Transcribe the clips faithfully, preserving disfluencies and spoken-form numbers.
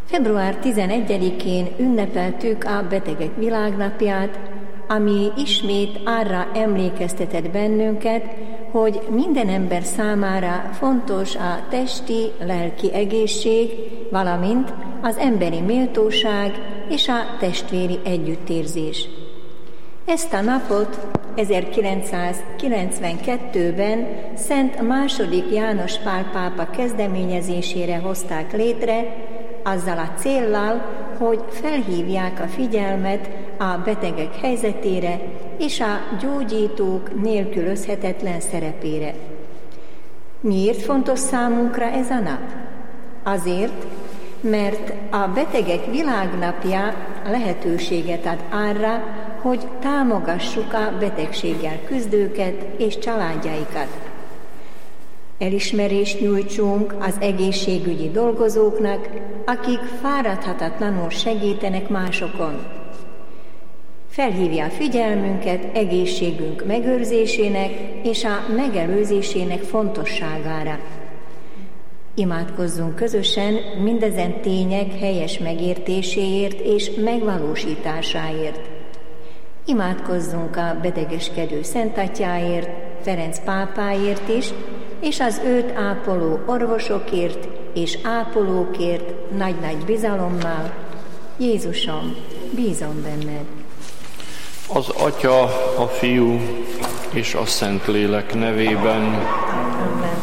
február tizenegyedikén ünnepeltük a Betegek Világnapját, ami ismét arra emlékeztetett bennünket, hogy minden ember számára fontos a testi, lelki egészség, valamint az emberi méltóság és a testvéri együttérzés. Ezt a napot ezerkilencszázkilencvenkettőben Szent második János Pál pápa kezdeményezésére hozták létre, azzal a céllal, hogy felhívják a figyelmet a betegek helyzetére és a gyógyítók nélkülözhetetlen szerepére. Miért fontos számunkra ez a nap? Azért, mert a Betegek Világnapja lehetőséget ad arra, hogy támogassuk a betegséggel küzdőket és családjaikat. Elismerést nyújtsunk az egészségügyi dolgozóknak, akik fáradhatatlanul segítenek másokon. Felhívja a figyelmünket egészségünk megőrzésének és a megelőzésének fontosságára. Imádkozzunk közösen mindezen tények helyes megértéséért és megvalósításáért. Imádkozzunk a betegeskedő Szent Atyáért, Ferenc pápáért is, és az őt ápoló orvosokért és ápolókért nagy-nagy bizalommal. Jézusom, bízom benned. Az Atya, a Fiú és a Szentlélek nevében. Amen.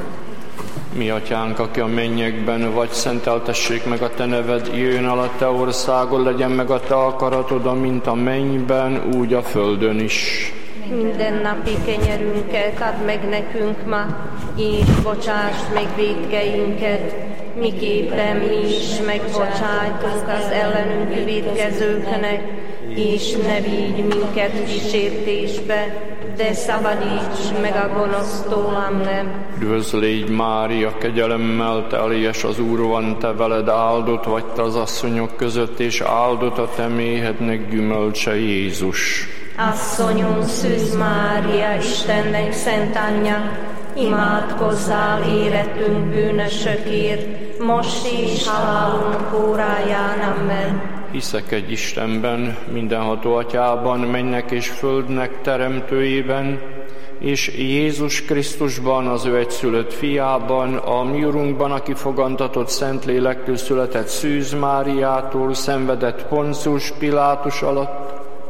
Mi Atyánk, aki a mennyekben vagy, szenteltessék meg a Te neved, jöjjön el a Te országod, legyen meg a Te akaratod, amint a mennyben, úgy a földön is. Minden napi kenyerünket add meg nekünk ma, és bocsásd meg vétkeinket, miképpen mi is megbocsájtunk az ellenünk vétkezőknek, és ne vigy minket kísértésbe, de szabadíts meg a gonosztól, amen. Üdvözl légy, Mária, kegyelemmel teljes, az Úr van te veled, áldott vagy te az asszonyok között, és áldott a te méhednek gyümölcse, Jézus. Asszonyom, Szűz Mária, Istennek szent anyja, imádkozzál érettünk bűnösökért, most és halálunk óráján, amen. Hiszek egy Istenben, mindenható Atyában, mennek és földnek teremtőjében, és Jézus Krisztusban, az ő egyszülött fiában, a mi Urunkban, aki fogantatott Szentlélektől született, Szűz Máriától, szenvedett Poncius Pilátus alatt,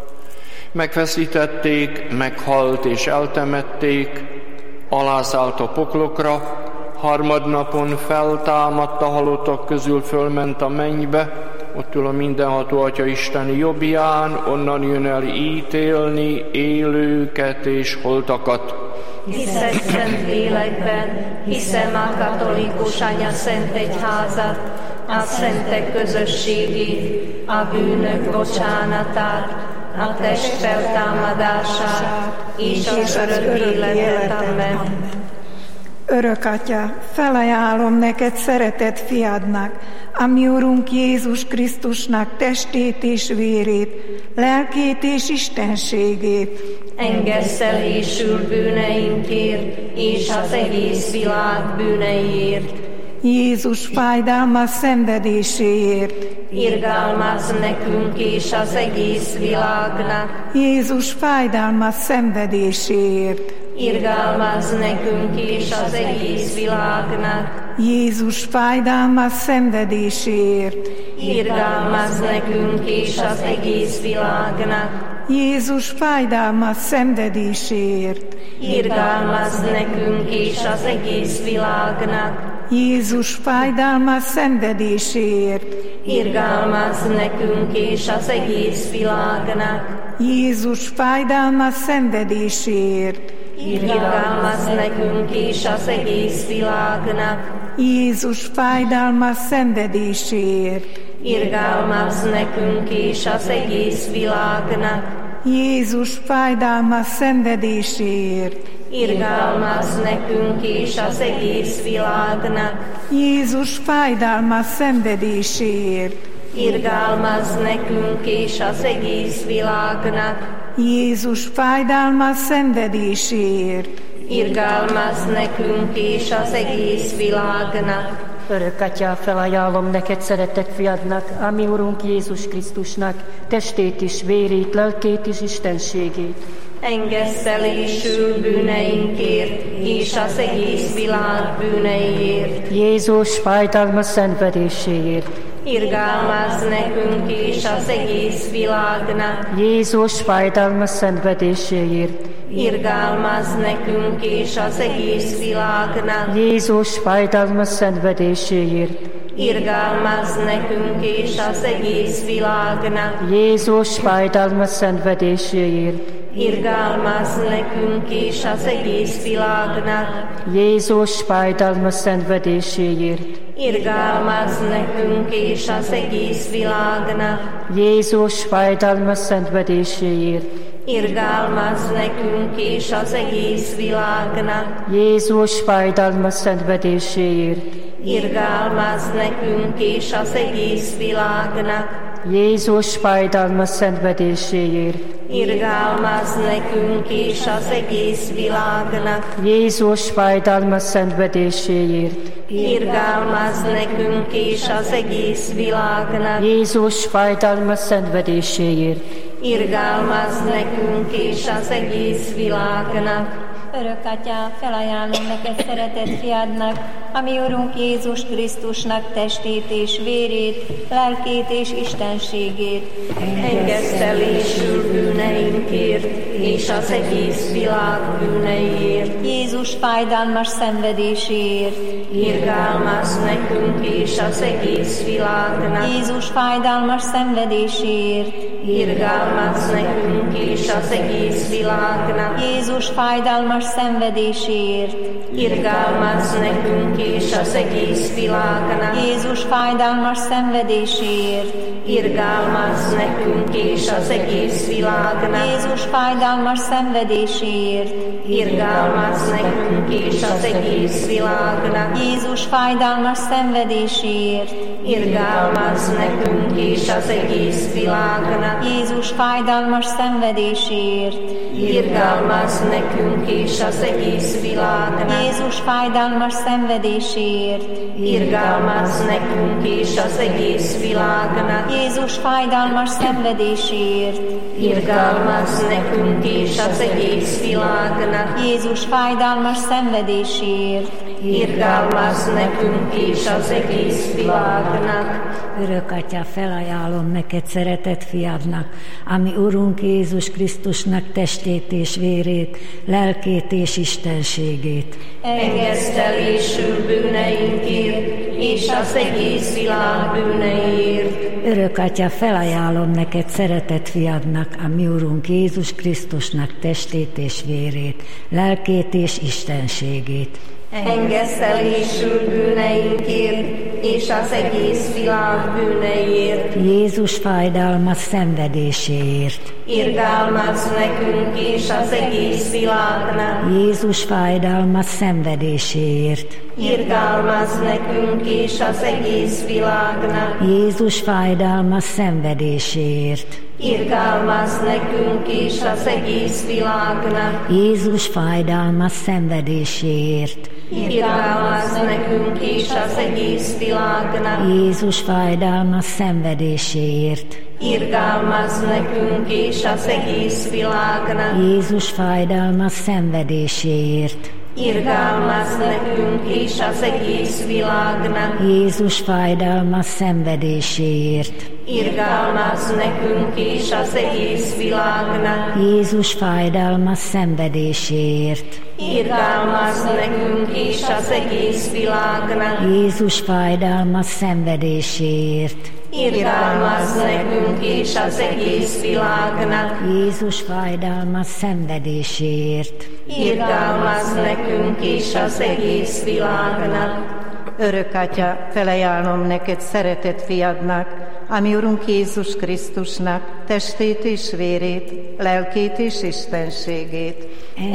megfeszítették, meghalt és eltemették, alászállt a poklokra, harmadnapon feltámadt a halottak közül, fölment a mennybe, ott ül a mindenható Atya Isten jobbján, onnan jön el ítélni élőket és holtakat. Hiszek szent lélekben, hiszem a katolikus anya szent egyházat, a szentek közösségét, a bűnök bocsánatát, a test feltámadását és az örök életet, amen. Örök Atya, felajánlom neked szeretett fiadnak, a mi Urunk Jézus Krisztusnak testét és vérét, lelkét és istenségét. Engesszelésül bűneinkért és az egész világ bűneiért. Jézus fájdalmas szenvedéséért. Irgalmazz nekünk és az egész világnak. Jézus fájdalmas szenvedéséért. Irgalmazz nekünk és az egész világnak. Jézus fájdalmas szenvedéséért. Irgalmazz nekünk és az egész világnak. Jézus fájdalmas szenvedéséért. Irgalmazz nekünk és az egész világnak. Jézus fájdalmas szenvedéséért. Irgalmazz nekünk és az egész világnak. Jézus fájdalmas szenvedéséért. Irgalmazz nekünk és az egész világnak. Jézus fájdalmas szenvedéséért. Irgalmazz nekünk és az egész világnak. Jézus fájdalmas szenvedéséért. Irgalmazz nekünk és az egész világnak. Jézus fájdalmas szenvedéséért. Irgalmazz nekünk és az egész világnak. Jézus fájdalmas szenvedéséért. Irgalmazz nekünk és az egész világnak. Örök Atyám, felajánlom neked, szeretett fiadnak, a mi Urunk Jézus Krisztusnak, testét is, vérét, lelkét is, istenségét. Engesztelésül bűneinkért, és az egész világ bűneiért. Jézus fájdalmas szenvedéséért. Irgalmazz nekünk és az egész világnak. Jézus fájdalmas szenvedéséért. Irgalmazz nekünk és az egész világnak. Jézus fájdalmas szenvedéséért. Irgalmazz nekünk és az egész világnak. Jézus fájdalmas szenvedéséért. Irgalmazz nekünk és az egész világnak. Jézus fájdalmas szenvedéséért. Irgalmazz nekünk és az egész világnak. Jézus fájdalmas szenvedéséért. Irgalmazz nekünk és az egész világnak. Jézus fájdalmas szenvedéséért. Irgalmazz nekünk és az egész világnak. Jézus fájdalmas szenvedéséért. Irgalmazz nekünk és az egész világnak. Jézus fájdalmas szenvedéséért. Irgalmazz nekünk és az egész világnak. Jézus fájdalmas szenvedéséért. Irgalmazz nekünk és az egész világnak. Örök Atyám, felajánlom neked, szeretett fiadnak, a mi Urunk Jézus Krisztusnak testét és vérét, lelkét és istenségét. Engesztelésül bűneinkért, és az egész világ bűneiért. Jézus fájdalmas szenvedéséért. Irgalmazz nekünk és az egész világnak. Jézus fájdalmas szenvedéséért. Irgalmazz nekünk és az egész világnak. Jézus fájdalmas szenvedéséért. Irgalmazz nekünk és az egész világnak. Jézus fájdalmas szenvedéséért. Irgalmazz nekünk és az egész világnak. Jézus fájdalmas szenvedéséért. Irgalmazz nekünk és az egész világnak. Jézus fájdalmas szenvedéséért. Irgalmazz nekünk és az egész világnak. Jézus fájdalmas szenvedéséért. Irgalmazz nekünk és az egész világnak. Jézus fájdalmas szenvedéséért. Irgalmazz nekünk és az egész világnak. Jézus fájdalmas szenvedéséért. Irgalmazz nekünk és az egész világnak. Jézus fájdalmas szenvedéséért. Irgalmazz nekünk és az egész világnak. Örök Atya, felajánlom neked, szeretett fiadnak, ami Urunk Jézus Krisztusnak testét és vérét, lelkét és istenségét. Engesztelésül bűneinkért, és az egész világ bűneiért. Örök Atya, felajánlom neked, szeretett fiadnak, ami Urunk Jézus Krisztusnak testét és vérét, lelkét és istenségét. Engesztelésül bűneinkért, és az egész világ bűneiért. Jézus fájdalmas szenvedéséért. Irgalmazz nekünk és az egész világnak. Jézus fájdalmas szenvedéséért. Irgalmazz nekünk és az egész világnak. Jézus fájdalmas szenvedéséért. Irgalmazz nekünk és az egész világnak. Jézus fájdalmas szenvedéséért. Irgalmazz nekünk és az egész világnak. Jézus fájdalmas szenvedéséért. Irgalmazz nekünk és az egész világnak. Jézus fájdalmas szenvedéséért. Irgalmazz nekünk és az egész világnak. Jézus fájdalmas szenvedéséért. Irgalmazz nekünk és az egész világnak. Jézus fájdalmas szenvedéséért. Irgalmazz nekünk és az egész világnak. Jézus fájdalmas szenvedéséért. Irgalmazz nekünk és az egész világnak. Jézus fájdalmas szenvedéséért. Irgalmazz nekünk és az egész világnak. Örök Atya, felajánlom neked, szeretett fiadnak, ami Urunk Jézus Krisztusnak testét és vérét, lelkét és istenségét.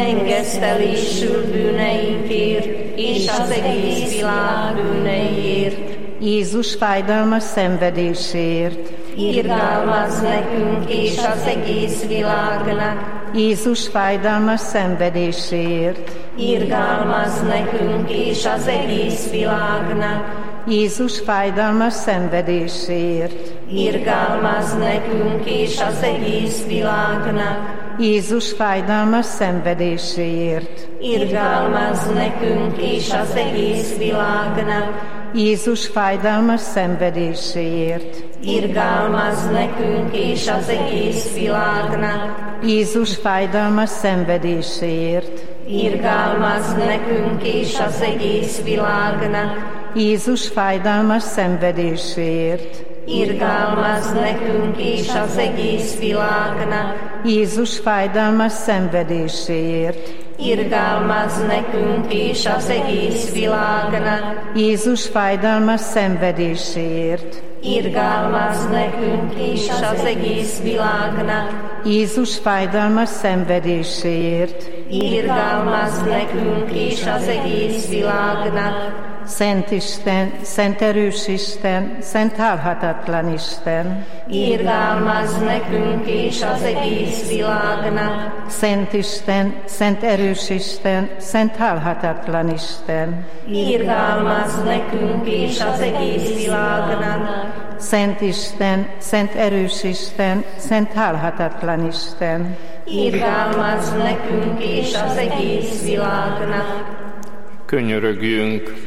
Engesztelésül bűneinkért, és az egész világ bűneiért. Jézus fájdalmas szenvedéséért. Irgalmazz nekünk és az egész világnak. Jézus fájdalmas szenvedéséért. Irgalmazz nekünk és az egész világnak. Jézus fájdalmas szenvedéséért. Irgalmazz nekünk és az egész világnak. Jézus fájdalmas szenvedéséért. Irgalmazz nekünk és az egész világnak. Jézus fájdalmas szenvedéséért. Irgalmazz nekünk és az egész világnak. Jézus fájdalmas szenvedéséért. Irgalmazz nekünk és az egész világnak. Jézus fájdalmas szenvedéséért. Irgalmazz nekünk és az egész világnak. Jézus fájdalmas szenvedéséért. Irgalmazz nekünk és az egész világnak. Jézus fájdalmas szenvedéséért. Irgalmazz nekünk és az egész világnak. Jézus fájdalmas szenvedéséért. Irgalmazz nekünk és az egész világnak. Szent Isten, Szent erős Isten, Szent hálhatatlan Isten. Irgalmazz nekünk és az egész világnak. Szent Isten, Szent erős Isten, Szent hálhatatlan Isten. Irgalmazz nekünk és az egész világnak. Szent Isten, Szent erős Isten, Szent hálhatatlan Isten. Irgalmazz nekünk és az egész világnak. Könyörögjünk!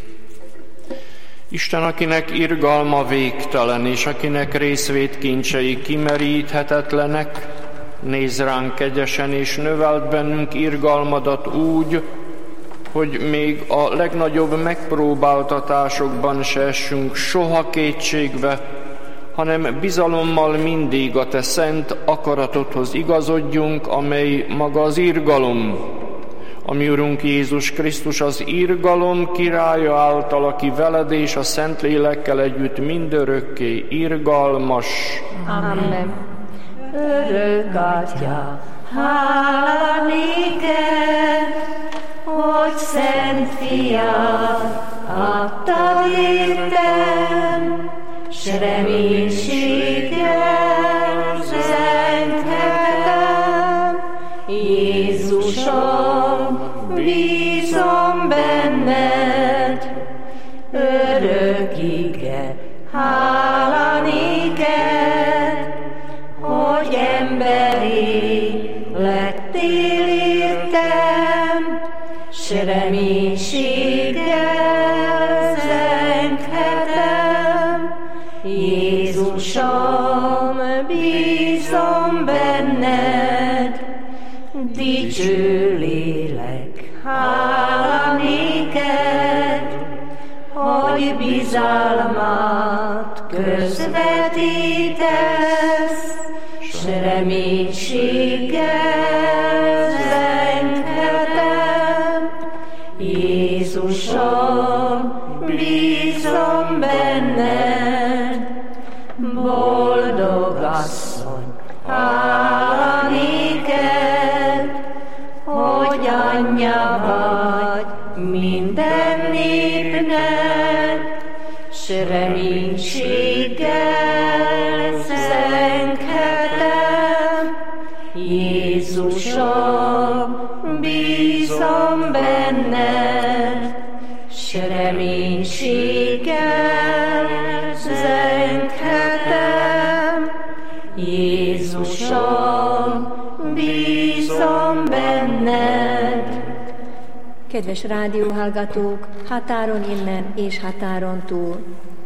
Isten, akinek irgalma végtelen, és akinek részvétkincsei kimeríthetetlenek, nézz ránk kegyesen, és növeld bennünk irgalmadat úgy, hogy még a legnagyobb megpróbáltatásokban se essünk soha kétségbe, hanem bizalommal mindig a te szent akaratodhoz igazodjunk, amely maga az irgalom. A mi Urunk Jézus Krisztus az irgalom királya által, aki veled és a Szentlélekkel együtt mindörökké irgalmas. Amen. Örök Atya, hála néked, hogy szent fiad adtad értem, s reménységgel üzenhetem. Jézusom, bízom benned, örökige, hála néked, hogy emberi lettél értem, s reménységgel zenghetem. Jézusom, bízom benned, dicső lélek, hála néked, hogy bizalmat közvetítesz, s reménységgel zenghetem. Jézusom, bízom benned, boldog asszony, hála néked, hogy anyja vagy minden népnek, s reménységgel zenghetem. Jézusom, bízom benned, s reménységgel zenghetem. Jézusom, bízom benned. Kedves rádióhallgatók, határon innen és határon túl!